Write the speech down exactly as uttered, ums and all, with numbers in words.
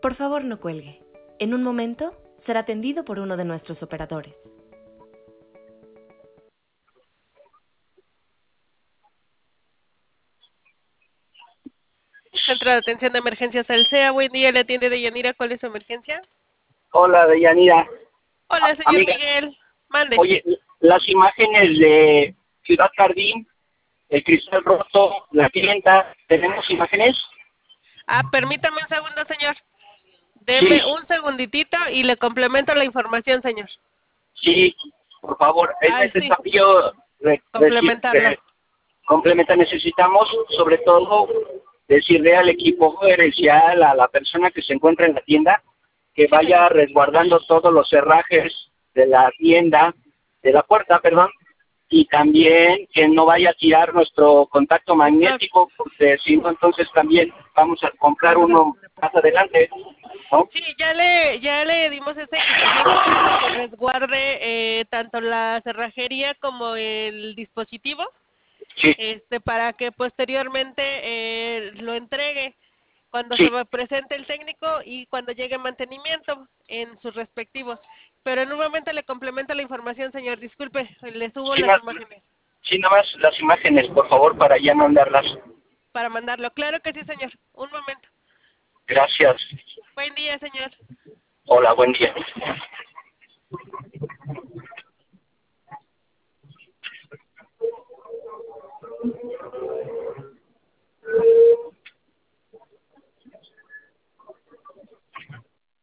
Por favor, no cuelgue. En un momento será atendido por uno de nuestros operadores. Centro de Atención de Emergencias Alsea, buen día, le atiende Deyanira, ¿cuál es su emergencia? Hola, Deyanira. Hola, señor Amiga, Miguel, mande. oye, las imágenes de Ciudad Jardín, el cristal roto, la clienta, ¿tenemos imágenes? Ah, permítame un segundo, señor. Sí, Deme un segunditito y le complemento la información, señor. sí, por favor, es Ay, sí, necesario re- decir, complementarlo. re- complementa, necesitamos sobre todo decirle al equipo gerencial, a la persona que se encuentra en la tienda, que Sí, señor. vaya resguardando todos los cerrajes de la tienda, de la puerta, perdón, y también que no vaya a tirar nuestro contacto Doctor, magnético, porque si no, entonces también vamos a comprar uno más adelante, ¿no? sí, ya le, ya le dimos esa indicación para que resguarde eh, tanto la cerrajería como el dispositivo, Sí, este, para que posteriormente eh, lo entregue cuando se sí, va- presente el técnico y cuando llegue mantenimiento en sus respectivos. Pero en un momento le complemento la información, señor. Disculpe, le subo sí, las más, imágenes sí, nada más las imágenes, por favor, para ya mandarlas. para mandarlo. Claro que sí, señor. Un momento. Gracias. Buen día, señor. Hola, buen día.